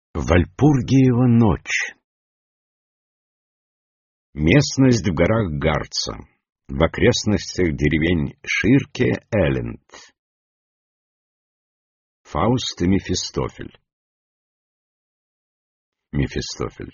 Вальпургиева ночь. Местность в горах Гарца, в окрестностях деревень Ширке, Элленд. Фауст и Мефистофель. Мефистофель.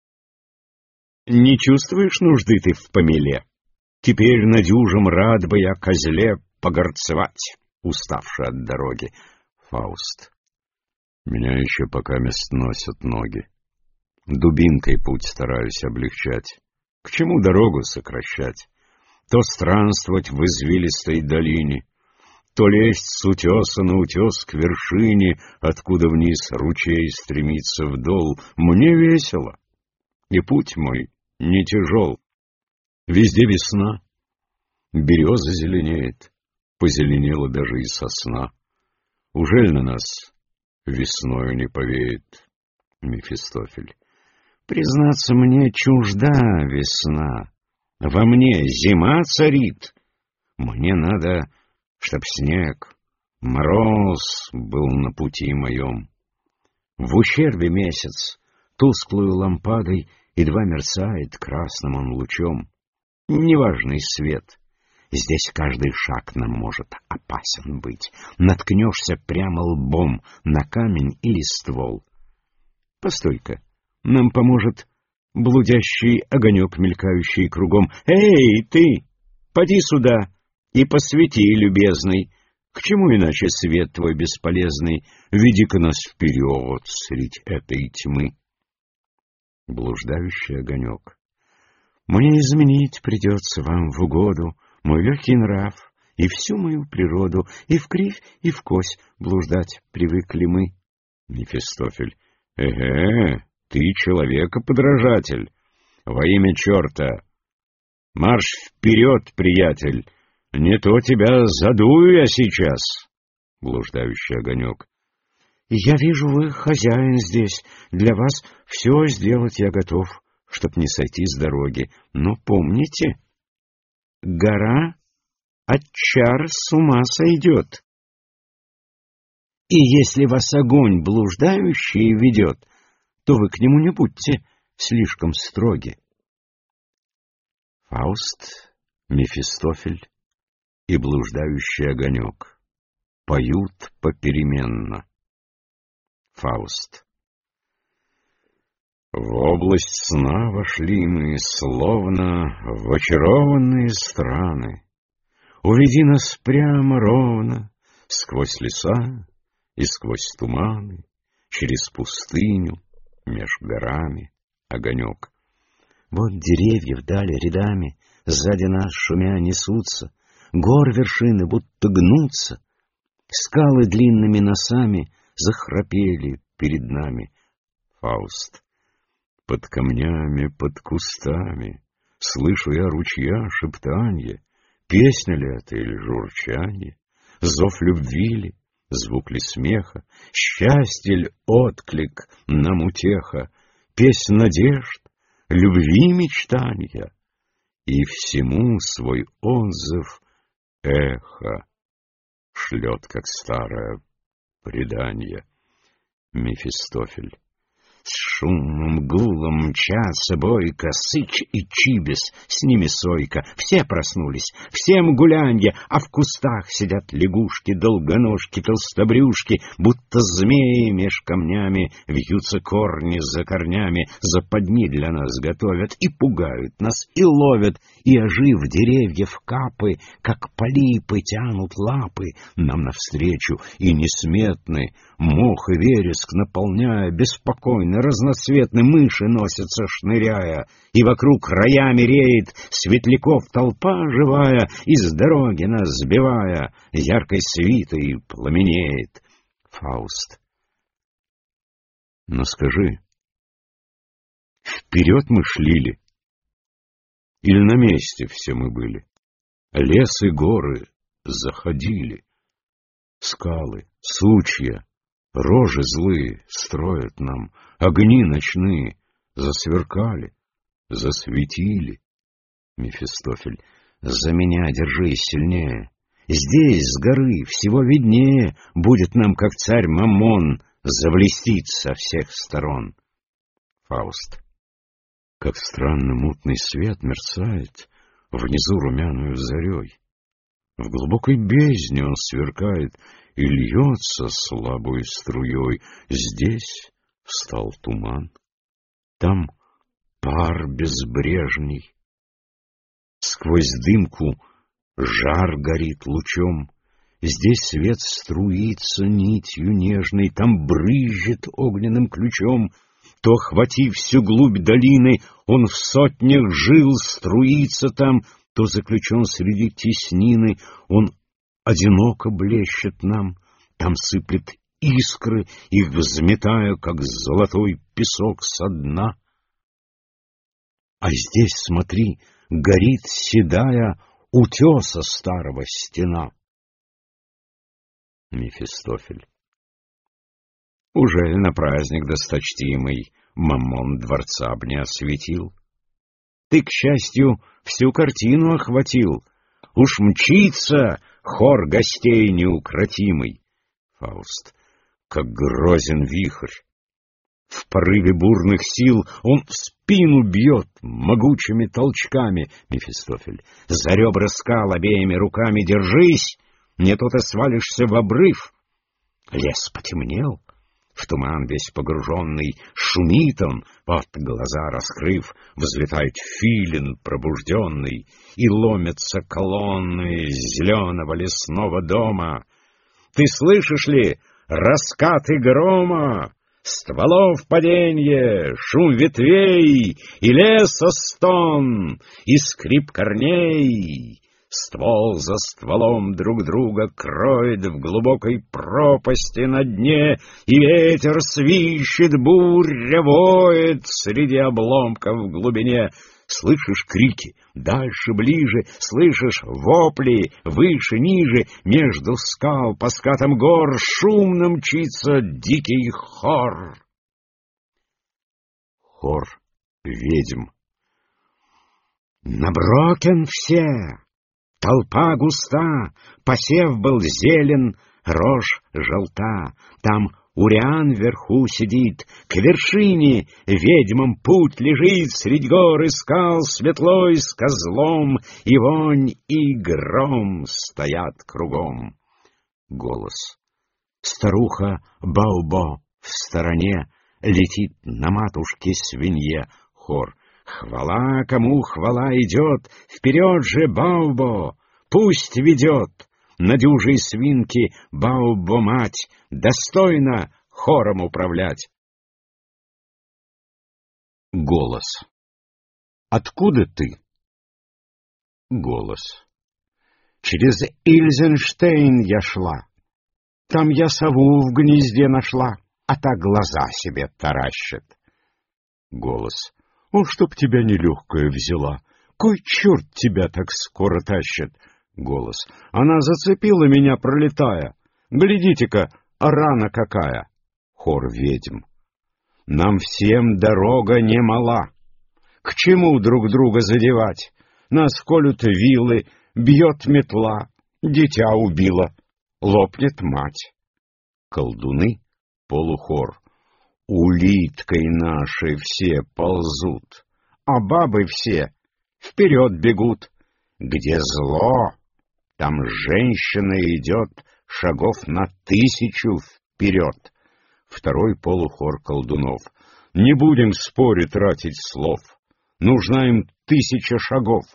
Не чувствуешь нужды ты в помеле? Теперь над дюжем рад бы я козле погорцевать, уставший от дороги. Фауст. Меня еще пока мест носят ноги. Дубинкой путь стараюсь облегчать. К чему дорогу сокращать? То странствовать в извилистой долине, то лезть с утеса на утес к вершине, откуда вниз ручей стремится вдол. Мне весело, и путь мой не тяжел. Везде весна, береза зеленеет, позеленела даже и сосна. Ужель на нас весною не повеет? Мефистофель. Признаться, мне чужда весна. Во мне зима царит. Мне надо, чтоб снег, мороз был на пути моем. В ущербе месяц тусклую лампадой едва мерцает красным он лучом. Неважный свет. Здесь каждый шаг нам может опасен быть. Наткнешься прямо лбом на камень или ствол. Постой-ка, нам поможет блудящий огонек, мелькающий кругом. Эй, ты, поди сюда и посвети, любезный. К чему иначе свет твой бесполезный? Веди-ка нас вперед средь этой тьмы. Блуждающий огонек. Мне изменить придется вам в угоду мой легкий нрав и всю мою природу, и вкривь, и вкось блуждать привыкли мы. Мефистофель. Ты человека-подражатель. Во имя черта. Марш вперед, приятель. Не то тебя задую я сейчас. Блуждающий огонек. Я вижу, вы хозяин здесь. Для вас все сделать я готов, чтоб не сойти с дороги. Но помните, гора от чар с ума сойдет. И если вас огонь блуждающий ведет, то вы к нему не будьте слишком строги. Фауст, Мефистофель и блуждающий огонек поют попеременно. Фауст. В область сна вошли мы, словно в очарованные страны. Уведи нас прямо ровно сквозь леса и сквозь туманы, через пустыню, меж горами, огонек. Вот деревья вдали рядами, сзади нас шумя несутся, гор вершины будто гнутся, скалы длинными носами захрапели перед нами. Фауст. Под камнями, под кустами слышу я ручья шептанье. Песня ли это или журчанье? Зов любви ли? Звук ли смеха? Счастье ли отклик нам утеха? Песнь надежд, любви мечтанья? И всему свой отзыв эхо шлет, как старое преданье. Мефистофель. С шумом, гулом мчатся бойко Сыч и Чибис, с ними Сойка. Все проснулись, всем гулянье, а в кустах сидят лягушки, долгоножки, толстобрюшки, будто змеи меж камнями вьются корни за корнями, западни для нас готовят и пугают нас, и ловят, и, ожив деревьев капы, как полипы тянут лапы нам навстречу, и несметны мох и вереск наполняя беспокойно разноцветные мыши носятся, шныряя, и вокруг роями реет светляков толпа живая, и с дороги нас сбивая, яркой свитой пламенеет. Фауст. Но скажи, вперед мы шли ли? Или на месте все мы были? Лес и горы заходили, скалы, сучья, рожи злые строят нам, огни ночные засверкали, засветили. Мефистофель. За меня держись сильнее. Здесь, с горы, всего виднее будет нам, как царь Маммон, заблестит со всех сторон. Фауст. Как странно мутный свет мерцает внизу румяную зарей. В глубокой бездне он сверкает и льется слабой струей. Здесь встал туман, там пар безбрежный. Сквозь дымку жар горит лучом. Здесь свет струится нитью нежной, там брызжет огненным ключом. То, охватив всю глубь долины, он в сотнях жил струится там, то заключен среди теснины, он одиноко блещет нам, там сыплет искры, их взметая, как золотой песок со дна. А здесь, смотри, горит седая утеса старого стена. Мефистофель. Ужель на праздник досточтимый Маммон дворца б не осветил? Ты, к счастью, всю картину охватил. Уж мчится хор гостей неукротимый. Фауст. Как грозен вихрь. В порыве бурных сил он в спину бьет могучими толчками. Мефистофель. За ребра скал обеими руками держись, не то ты свалишься в обрыв. Лес потемнел. В туман весь погруженный, шумит он, вот глаза раскрыв, взлетает филин пробужденный, и ломятся колонны зеленого лесного дома. Ты слышишь ли раскаты грома, стволов паденье, шум ветвей, и леса стон, и скрип корней? Ствол за стволом друг друга кроет в глубокой пропасти на дне, и ветер свищет, буря воет среди обломков в глубине. Слышишь крики дальше, ближе, слышишь вопли выше, ниже, между скал по скатам гор шумно мчится дикий хор. Хор ведьм. Наброкен все! Толпа густа, посев был зелен, рожь желта. Там Уриан вверху сидит, к вершине ведьмам путь лежит. Средь гор и скал светлой с козлом, и вонь, и гром стоят кругом. Голос. Старуха Баобо в стороне летит на матушке свинье. Хор. Хвала, кому хвала идет, вперед же Баобо, пусть ведет. На дюжей свинке Баобо-мать достойно хором управлять. Голос. Откуда ты? Голос. Через Ильзенштейн я шла. Там я сову в гнезде нашла, а та глаза себе таращит. Голос. О, чтоб тебя нелегкая взяла! Кой черт тебя так скоро тащит? Голос. Она зацепила меня, пролетая. Глядите-ка, рана какая! Хор ведьм. Нам всем дорога не мала. К чему друг друга задевать? Нас колют вилы, бьет метла, дитя убила, лопнет мать. Колдуны. Полухор. Улиткой нашей все ползут, а бабы все вперед бегут. Где зло, там женщина идет шагов на 1000 вперед. Второй полухор колдунов. Не будем в споре тратить слов, нужна им 1000 шагов.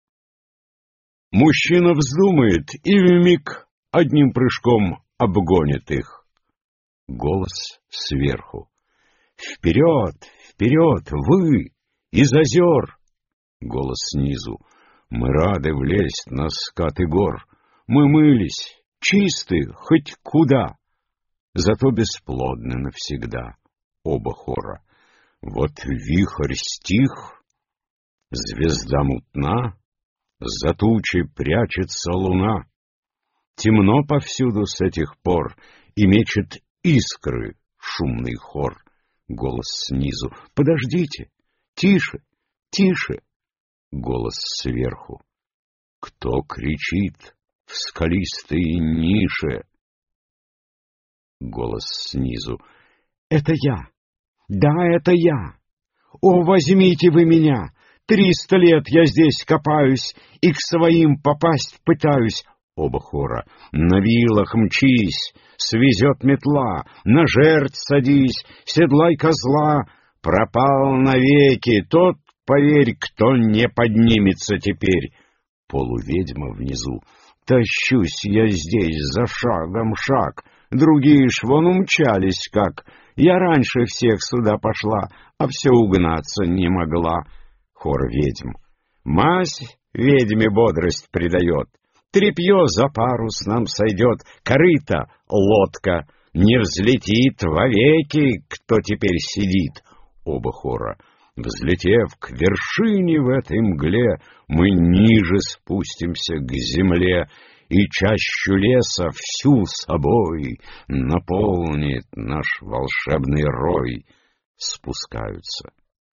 Мужчина вздумает и вмиг одним прыжком обгонит их. Голос сверху. Вперед, вперед, вы, из озер! Голос снизу. Мы рады влезть на скаты гор. Мы мылись, чисты, хоть куда. Зато бесплодны навсегда. Оба хора. Вот вихрь стих, звезда мутна, за тучей прячется луна. Темно повсюду с этих пор, и мечет искры шумный хор. Голос снизу. Подождите. Тише, тише. Голос сверху. Кто кричит в скалистой нише? Голос снизу. Это я. Да, это я. О, возьмите вы меня! 300 лет я здесь копаюсь и к своим попасть пытаюсь. Оба хора. На вилах мчись, свезет метла, на жертв садись, седлай козла. Пропал навеки тот, поверь, кто не поднимется теперь. Полуведьма внизу. Тащусь я здесь за шагом шаг, другие ж вон умчались как. Я раньше всех сюда пошла, а все угнаться не могла. Хор ведьм. Мазь ведьме бодрость придает, тряпье за парус нам сойдет, корыто — лодка, не взлетит вовеки, кто теперь сидит. Оба хора. Взлетев к вершине в этой мгле, мы ниже спустимся к земле, и чащу леса всю собой наполнит наш волшебный рой. Спускаются.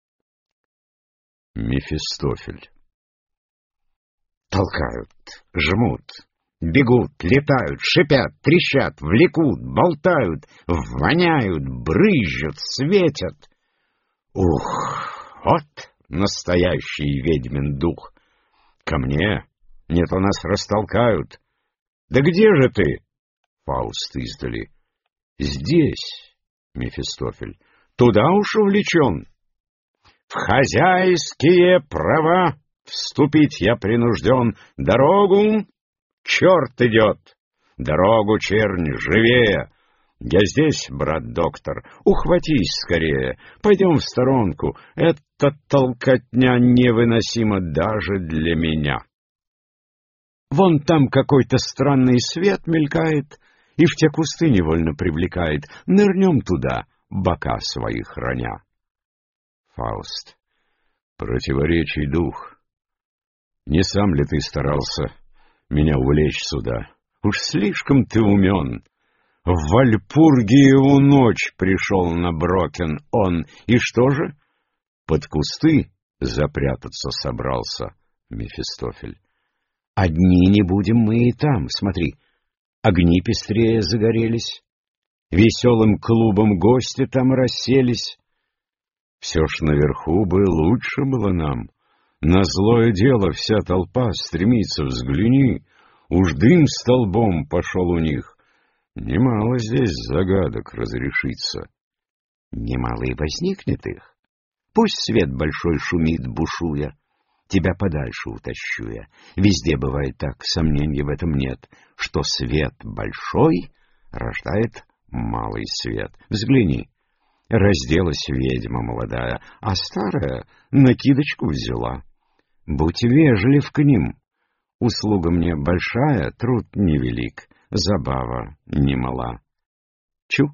Мефистофель. Толкают, жмут, бегут, летают, шипят, трещат, влекут, болтают, воняют, брызжут, светят. Ух, вот настоящий ведьмин дух! Ко мне, не то нас растолкают. Да где же ты? Фауст издали. Здесь, Мефистофель, туда уж увлечен. В хозяйские права вступить я принужден. Дорогу черт идет, дорогу, чернь, живее. Я здесь, брат доктор, ухватись скорее, пойдем в сторонку, эта толкотня невыносима даже для меня. Вон там какой-то странный свет мелькает и в те кусты невольно привлекает, нырнем туда, бока свои храня. Фауст. Противоречий дух. Не сам ли ты старался меня увлечь сюда? Уж слишком ты умен. В Вальпургиеву ночь пришел на Брокен он, и что же? Под кусты запрятаться собрался, Мефистофель. Одни не будем мы и там, смотри, огни пестрее загорелись, веселым клубом гости там расселись. Все ж наверху бы лучше было нам. На злое дело вся толпа стремится, взгляни, уж дым столбом пошел у них. Немало здесь загадок разрешится. Немало и возникнет их. Пусть свет большой шумит, бушуя, тебя подальше утащу я. Везде бывает так, сомнений в этом нет, что свет большой рождает малый свет. Взгляни. Разделась ведьма молодая, а старая накидочку взяла. Будь вежлив к ним. Услуга мне большая, труд невелик, забава немала. Чу!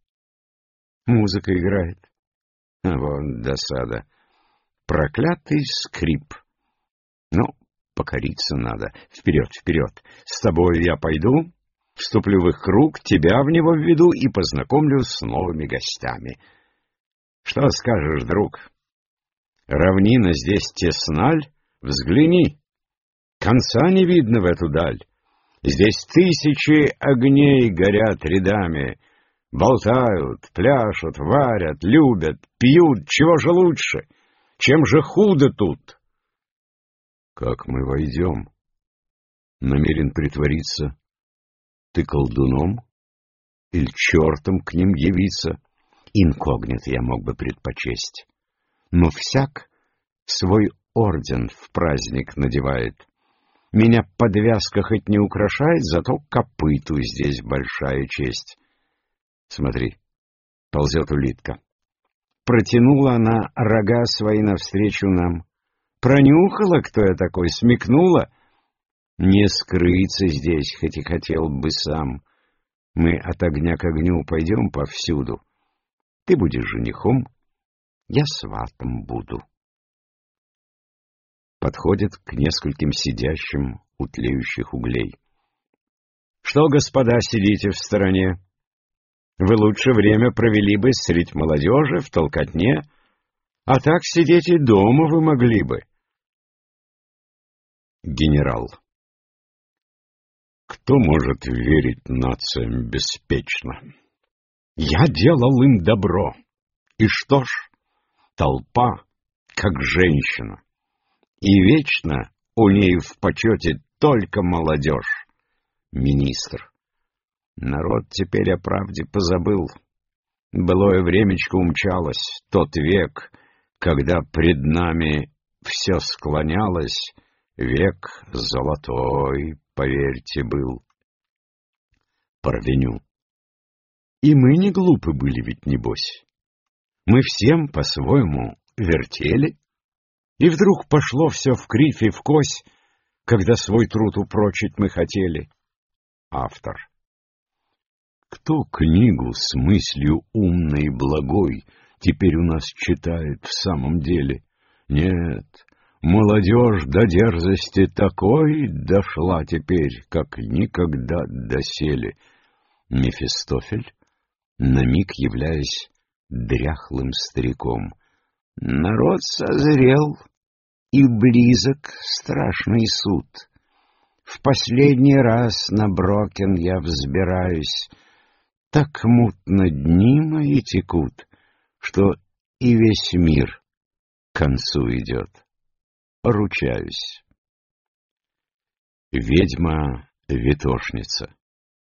Музыка играет. А вот досада. Проклятый скрип. Ну, покориться надо. Вперед, вперед. С тобой я пойду. Вступлю в их круг, тебя в него введу и познакомлю с новыми гостями. Что скажешь, друг? Равнина здесь тесналь? Взгляни. Конца не видно в эту даль. Здесь тысячи огней горят рядами. Болтают, пляшут, варят, любят, пьют. Чего же лучше? Чем же худо тут? Как мы войдем? Намерен притвориться ты колдуном или чертом к ним явиться? Инкогнито я мог бы предпочесть. Но всяк свой орден в праздник надевает. Меня подвязка хоть не украшает, зато копыту здесь большая честь. Смотри, ползет улитка. Протянула она рога свои навстречу нам. Пронюхала, кто я такой, смекнула. Не скрыться здесь, хоть и хотел бы сам. Мы от огня к огню пойдем повсюду. Ты будешь женихом, я сватом буду. Подходит к нескольким сидящим у тлеющих углей. Что, господа, сидите в стороне? Вы лучше время провели бы средь молодежи, в толкотне, а так сидеть и дома вы могли бы. Генерал. Кто может верить нациям беспечно? Я делал им добро. И что ж, толпа, как женщина. И вечно у ней в почете только молодежь. Министр. Народ теперь о правде позабыл. Былое времечко умчалось, тот век, когда пред нами все склонялось, век золотой, поверьте, был. Парвеню. И мы не глупы были ведь, небось. Мы всем по-своему вертели, и вдруг пошло все в кривь и в кось, когда свой труд упрочить мы хотели. Автор. Кто книгу с мыслью умной и благой теперь у нас читает в самом деле? Нет, молодежь до дерзости такой дошла теперь, как никогда доселе. Мефистофель, на миг являясь дряхлым стариком. Народ созрел, и близок страшный суд. В последний раз на Брокен я взбираюсь, так мутно дни мои текут, что и весь мир к концу идет. Ручаюсь. Ведьма-ветошница.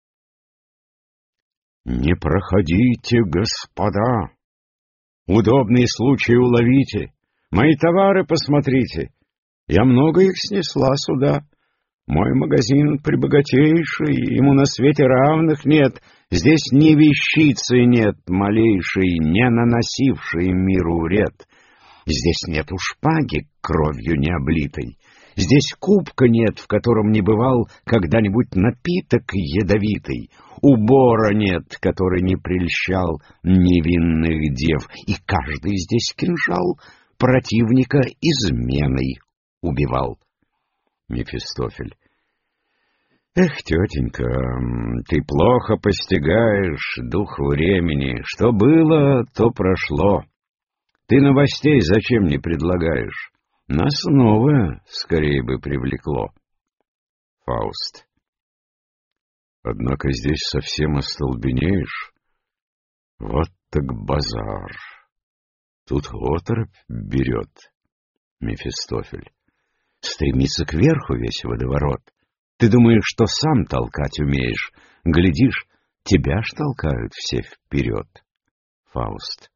Не проходите, господа, удобный случай уловите, мои товары посмотрите, я много их снесла сюда. Мой магазин прибогатейший, ему на свете равных нет, здесь ни вещицы нет малейшей, не наносившей миру вред. Здесь нету шпаги, кровью не облитой, здесь кубка нет, в котором не бывал когда-нибудь напиток ядовитый, убора нет, который не прельщал невинных дев, и каждый здесь кинжал противника изменой убивал. Мефистофель. Эх, тетенька, ты плохо постигаешь дух времени. Что было, то прошло. Ты новостей зачем не предлагаешь? Нас новое скорее бы привлекло. Фауст. Однако здесь совсем остолбенеешь. Вот так базар. Тут оторопь берет. Мефистофель. Стремится кверху весь водоворот. Ты думаешь, что сам толкать умеешь. Глядишь, тебя ж толкают все вперед. Фауст.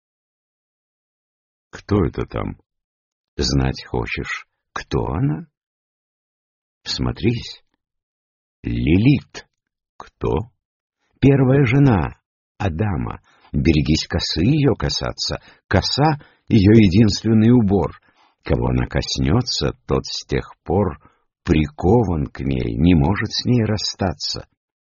Кто это там? Знать хочешь, кто она? Всмотрись. Лилит. Кто? Первая жена Адама. Берегись косы ее касаться. Коса — ее единственный убор. Кого она коснется, тот с тех пор прикован к ней, не может с ней расстаться.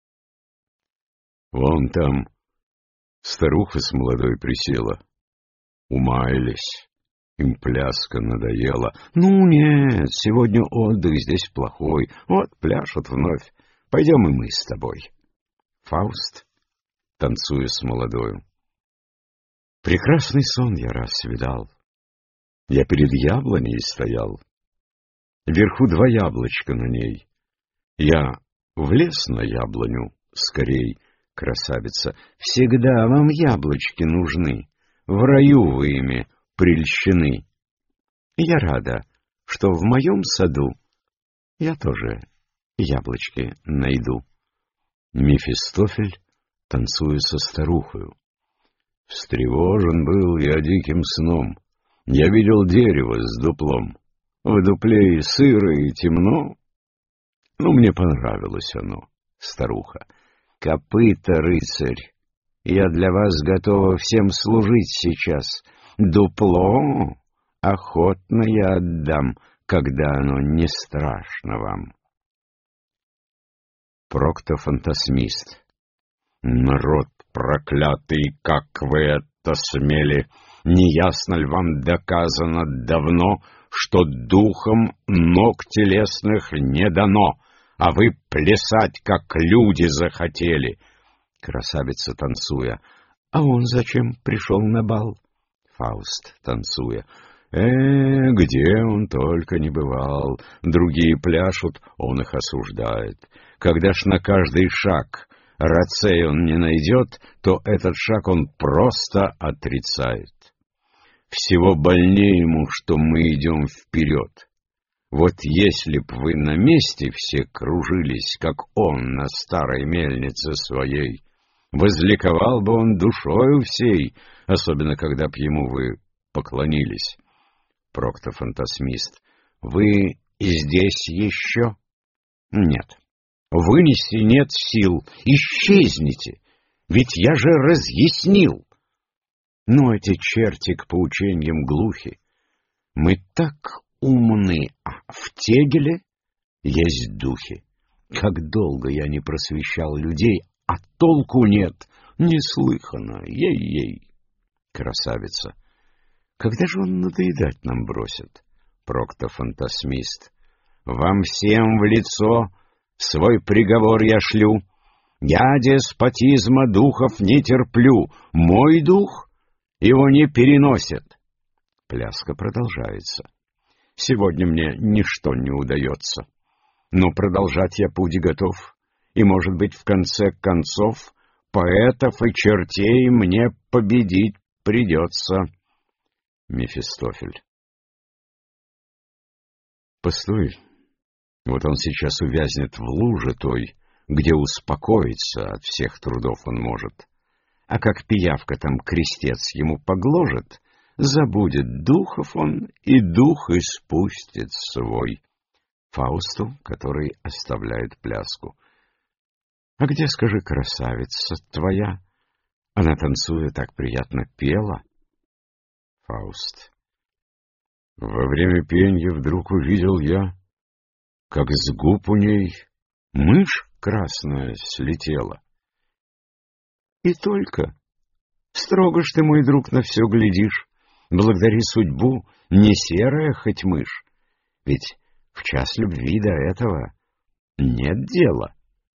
Вон там старуха с молодой присела. Умаялись, им пляска надоела. Ну нет, сегодня отдых здесь плохой, вот пляшут вновь. Пойдем и мы с тобой. Фауст, танцуя с молодою. Прекрасный сон я раз видал. Я перед яблоней стоял. Вверху два яблочка на ней. Я влез на яблоню скорей, красавица. Всегда вам яблочки нужны. В раю вы ими прельщены. Я рада, что в моем саду я тоже яблочки найду. Мефистофель, танцуя со старухою. Встревожен был я диким сном. Я видел дерево с дуплом. В дупле и сыро, и темно. Ну, мне понравилось оно, старуха. Копыта, рыцарь, я для вас готова всем служить сейчас. Дупло охотно я отдам, когда оно не страшно вам. Проктофантасмист. Народ проклятый, как вы это смели! Неясно ли вам доказано давно, что духом ног телесных не дано, а вы плясать, как люди, захотели? Красавица, танцуя. А он зачем пришел на бал? Фауст, танцуя. Где он только не бывал. Другие пляшут, он их осуждает. Когда ж на каждый шаг раций он не найдет, то этот шаг он просто отрицает. Всего больнее ему, что мы идем вперед. Вот если б вы на месте все кружились, как он на старой мельнице своей, возликовал бы он душою всей, особенно когда б ему вы поклонились. Проктофантасмист: вы здесь еще? Нет. Вынести нет сил, исчезните, ведь я же разъяснил. Но эти черти к поучениям глухи. Мы так умны, а в тегеле есть духи. Как долго я не просвещал людей, а толку нет, неслыханно, ей-ей. Красавица: когда же он надоедать нам бросит? Проктофантасмист: вам всем в лицо свой приговор я шлю. Я деспотизма духов не терплю, мой дух его не переносит. Пляска продолжается. Сегодня мне ничто не удается, но продолжать я путь готов, и, может быть, в конце концов поэтов и чертей мне победить придется. Мефистофель: постой, вот он сейчас увязнет в луже той, где успокоиться от всех трудов он может. А как пиявка там крестец ему погложит, забудет духов он, и дух испустит свой. Фаусту, который оставляет пляску: а где, скажи, красавица твоя? Она, танцуя, так приятно пела. Фауст: во время пенья вдруг увидел я, как с губ у ней мышь красная слетела. И только. Строго ж ты, мой друг, на все глядишь. Благодари судьбу, не серая хоть мышь. Ведь в час любви до этого нет дела.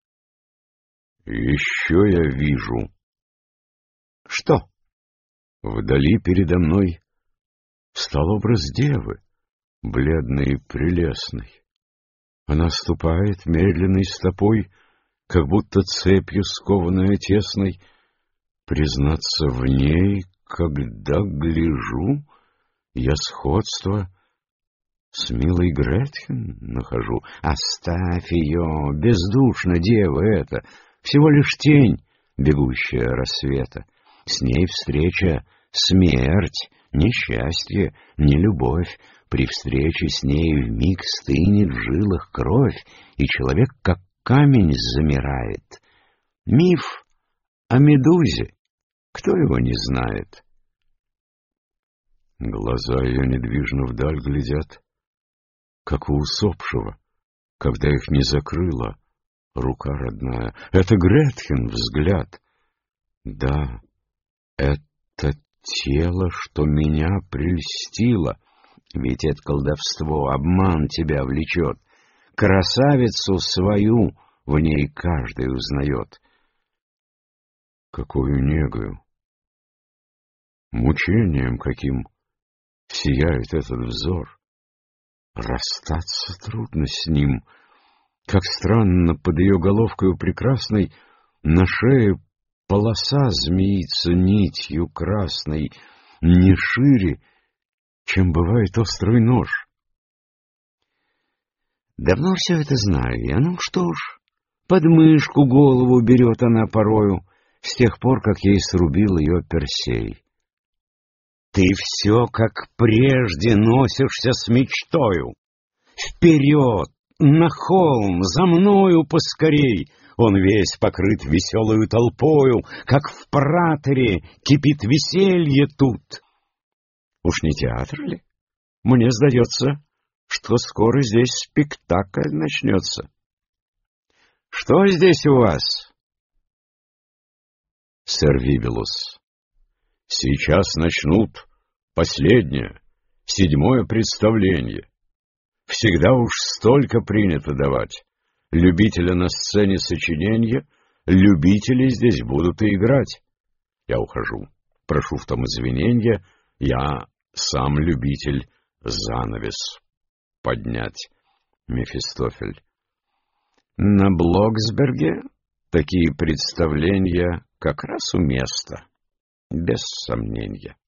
Еще я вижу. Что? Вдали передо мной встал образ девы, бледной и прелестной. Она ступает медленной стопой, как будто цепью скованная тесной. Признаться, в ней, когда гляжу, я сходство с милой Гретхен нахожу. Оставь ее, бездушна дева эта, всего лишь тень, бегущая рассвета. С ней встреча — смерть, несчастье, не любовь. При встрече с ней вмиг стынет в жилах кровь, и человек, как камень, замирает. Миф о Медузе. Кто его не знает? Глаза ее недвижно вдаль глядят, как у усопшего, когда их не закрыла рука родная. Это Гретхен взгляд. Да, это тело, что меня прельстило. Ведь это колдовство, обман тебя влечет. Красавицу свою в ней каждый узнает. Какую негою, мучением каким сияет этот взор. Расстаться трудно с ним. Как странно, под ее головкою прекрасной на шее полоса змеится нитью красной, не шире, чем бывает острый нож. Давно все это знаю я, ну что ж, под мышку голову берет она порою, с тех пор, как ей срубил ее Персей. Ты все, как прежде, носишься с мечтою. Вперед, на холм, за мною поскорей. Он весь покрыт веселою толпою, как в праторе кипит веселье тут. Уж не театр ли? Мне сдается, что скоро здесь спектакль начнется. Что здесь у вас? Сэр Вибелус: сейчас начнут последнее, 7-е представление. Всегда уж столько принято давать. Любителя на сцене сочинения, любители здесь будут и играть. Я ухожу. Прошу в том извинения, я сам любитель занавес поднять. Мефистофель: на Блоксберге Такие представления как раз у места, без сомнения.